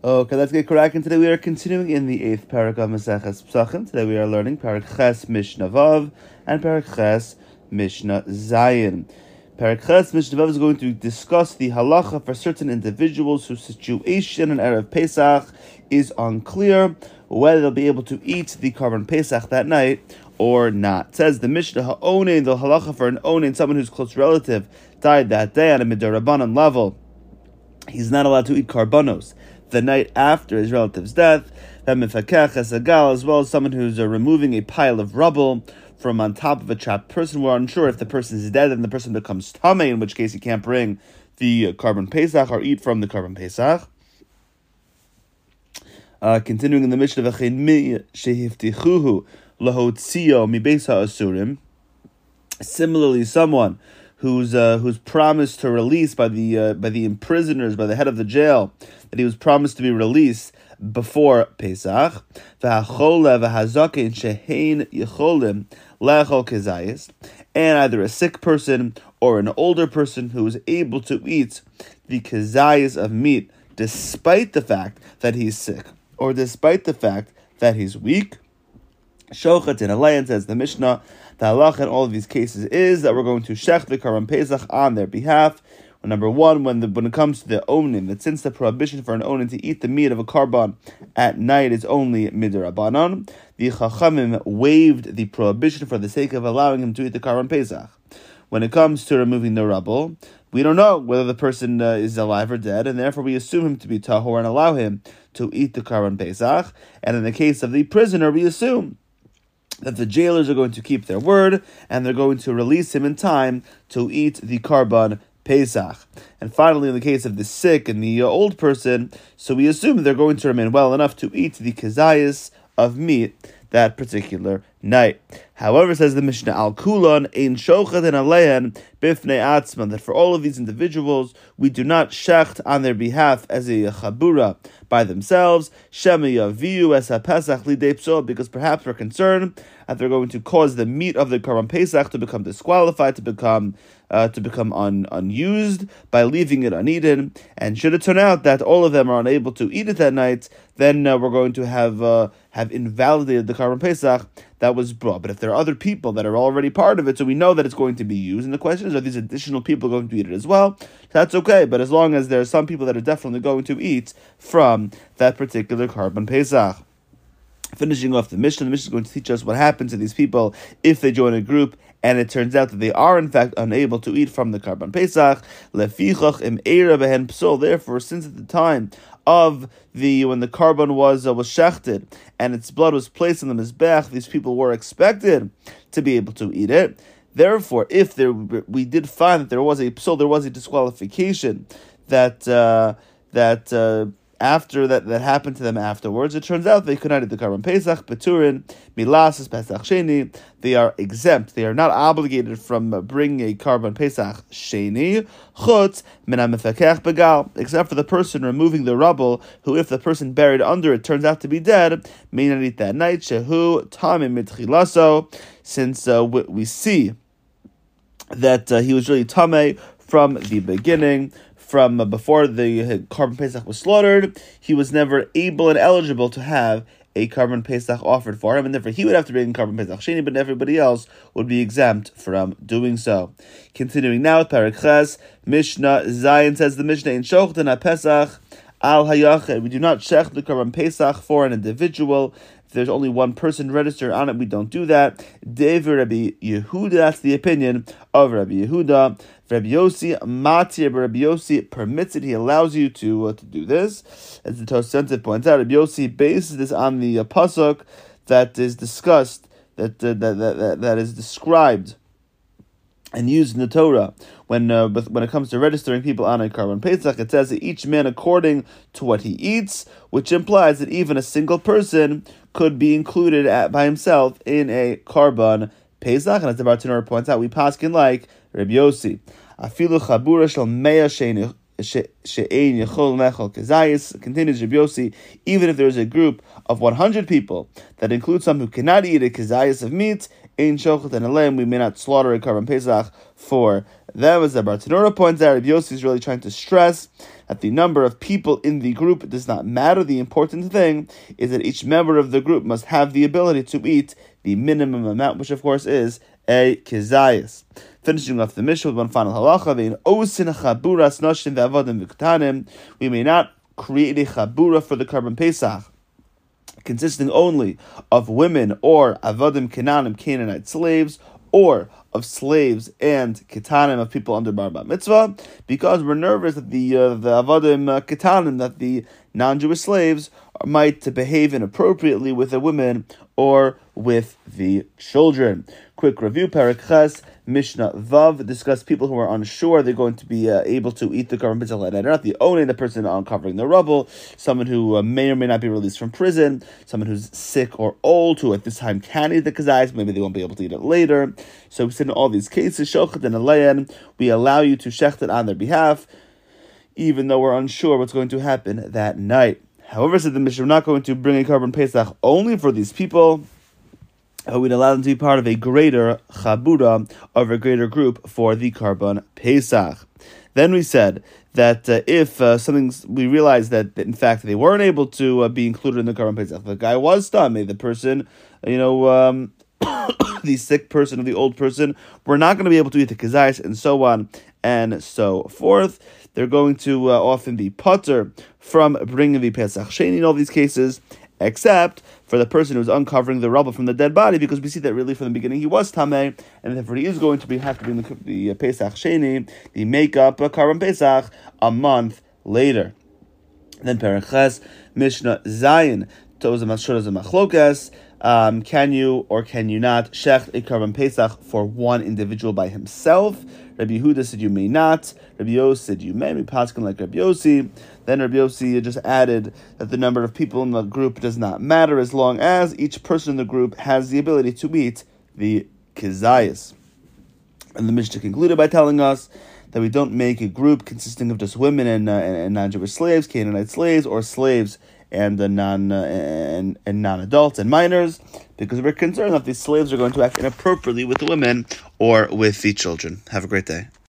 Okay, let's get cracking. Today we are continuing in the 8th parak of Maseches Pesachim. Today we are learning Parak Ches Mishnah Vav and Parak Ches Mishnah Zayin. Parak Ches Mishnah Vav is going to discuss the halacha for certain individuals whose situation in Erev Pesach is unclear, whether they'll be able to eat the Karban Pesach that night or not. It says the Mishnah Ha'onein, the halacha for an onein, someone whose close relative died that day on a midarabanan level. He's not allowed to eat karbanos the night after his relative's death. As well as someone who's removing a pile of rubble from on top of a trapped person. We're unsure if the person is dead and the person becomes tamei, in which case he can't bring the Karban Pesach or eat from the Karban Pesach. Continuing in the Mishnah, similarly, someone who's promised to release by the imprisoners, by the head of the jail, that he was promised to be released before Pesach. And either a sick person or an older person who is able to eat the kezayis of meat despite the fact that he's sick or despite the fact that he's weak. Shochet in Alayan, says the Mishnah, the halacha in all of these cases is that we're going to shech the Karban Pesach on their behalf. Well, number one, when it comes to the onin, that since the prohibition for an onin to eat the meat of a karban at night is only midirabanan, the Chachamim waived the prohibition for the sake of allowing him to eat the Karban Pesach. When it comes to removing the rubble, we don't know whether the person is alive or dead, and therefore we assume him to be tahor and allow him to eat the Karban Pesach. And in the case of the prisoner, we assume that the jailers are going to keep their word and they're going to release him in time to eat the Karban Pesach. And finally, in the case of the sick and the old person, so we assume they're going to remain well enough to eat the kezayis of meat that particular night. However, says the Mishnah, Al Kulon ein shochet and alehan bifnei atzman, that for all of these individuals, we do not shecht on their behalf as a chabura by themselves, shema yaviu es haPesach lidei psol, because perhaps we're concerned that they're going to cause the meat of the Karban Pesach to become disqualified, to become unused by leaving it uneaten. And should it turn out that all of them are unable to eat it that night, then we're going to have invalidated the Karban Pesach that was brought. But if there are other people that are already part of it, so we know that it's going to be used, and the question is, are these additional people going to eat it as well? That's okay, but as long as there are some people that are definitely going to eat from that particular Karban Pesach. Finishing off the Mishnah is going to teach us what happens to these people if they join a group and it turns out that they are in fact unable to eat from the Karban Pesach. Lefichach im eira behen psol. Therefore, since at the time of when the Karban was shechted and its blood was placed on the mizbech, these people were expected to be able to eat it. Therefore, if we did find that there was a psol, there was a disqualification that after that happened to them afterwards, it turns out they could not eat the Karban Pesach, Peturin, Milas, Pesach Sheni. They are exempt. They are not obligated from bringing a Karban Pesach Sheni, Chutz, Min HaMefekech Begal, except for the person removing the rubble, who, if the person buried under it turns out to be dead, may not eat that night, Shehu, Tamim Mitchilaso, since we see that he was really Tameh from the beginning. From before the Karban Pesach was slaughtered, he was never able and eligible to have a Karban Pesach offered for him, and therefore he would have to bring Karban Pesach Sheni, but everybody else would be exempt from doing so. Continuing now with Parak Ches, Mishnah Zayin, says the Mishnah, in Shochten HaPesach Al Hayached, we do not shech the Karban Pesach for an individual. If there's only one person registered on it, we don't do that. Devi Rabbi Yehuda, that's the opinion of Rabbi Yehuda. Rabbi Yossi, Matir, but Rabbi Yossi permits it, he allows you to do this. As the Tosefos points out, Rabbi Yossi bases this on the pasuk that is discussed, that is described and used in the Torah. When it comes to registering people on a Karban Pesach, it says that each man according to what he eats, which implies that even a single person could be included by himself in a Karban Pesach. And as the Bartanura points out, we paskin like Rabbi Yossi. Afilu chabura shel mea she'ein yechol mechol kezayis, continues Rabbi Yossi, even if there is a group of 100 people that includes some who cannot eat a kezayis of meat, ein shochet and aleim, we may not slaughter a Karban Pesach for That was the Bartanura points out. Rabbi Yossi is really trying to stress that the number of people in the group does not matter. The important thing is that each member of the group must have the ability to eat the minimum amount, which of course is a kizayis. Finishing off the Mishnah with one final halacha, we may not create a chabura for the Karban Pesach consisting only of women or avodim kenanim, Canaanite slaves, or of slaves and ketanim of people under bar mitzvah, because we're nervous that the avodim ketanim, that the non-Jewish slaves, might behave inappropriately with the women or with the children. Quick review: Perek Ches, Mishnah Vav, discuss people who are unsure they're going to be able to eat the Karban Pesach. They're not the only person uncovering the rubble, someone who may or may not be released from prison, someone who's sick or old, who at this time can eat the kazayis, maybe they won't be able to eat it later. So we said in all these cases, Shochet and Aleyan, we allow you to shecht it on their behalf, even though we're unsure what's going to happen that night. However, said the Mishnah, we're not going to bring a Karban Pesach only for these people. We'd allow them to be part of a greater chabura, of a greater group for the Karban Pesach. Then we said that if we realized that in fact they weren't able to be included in the Karban Pesach, the guy was stunned, maybe the person, the sick person or the old person, we're not going to be able to eat the kazayis, and so on and so forth. They're going to often be putter from bringing the Pesach Sheni in all these cases, except for the person who's uncovering the rubble from the dead body, because we see that really from the beginning he was Tameh, and therefore he is going to have to bring the Pesach Sheni, the makeup Karban Pesach, a month later. Then Perek Ches, Mishnah Zayin, Tozah Mashuras Machlokas. Can you or can you not shecht a Karban Pesach for one individual by himself? Rabbi Yehuda said you may not. Rabbi Yossi said you may. We paskin like Rabbi Yossi. Then Rabbi Yossi just added that the number of people in the group does not matter as long as each person in the group has the ability to eat the kizayis. And the Mishnah concluded by telling us that we don't make a group consisting of just women and non-Jewish slaves, Canaanite slaves, or slaves and non-adults and minors, because we're concerned that these slaves are going to act inappropriately with the women or with the children. Have a great day.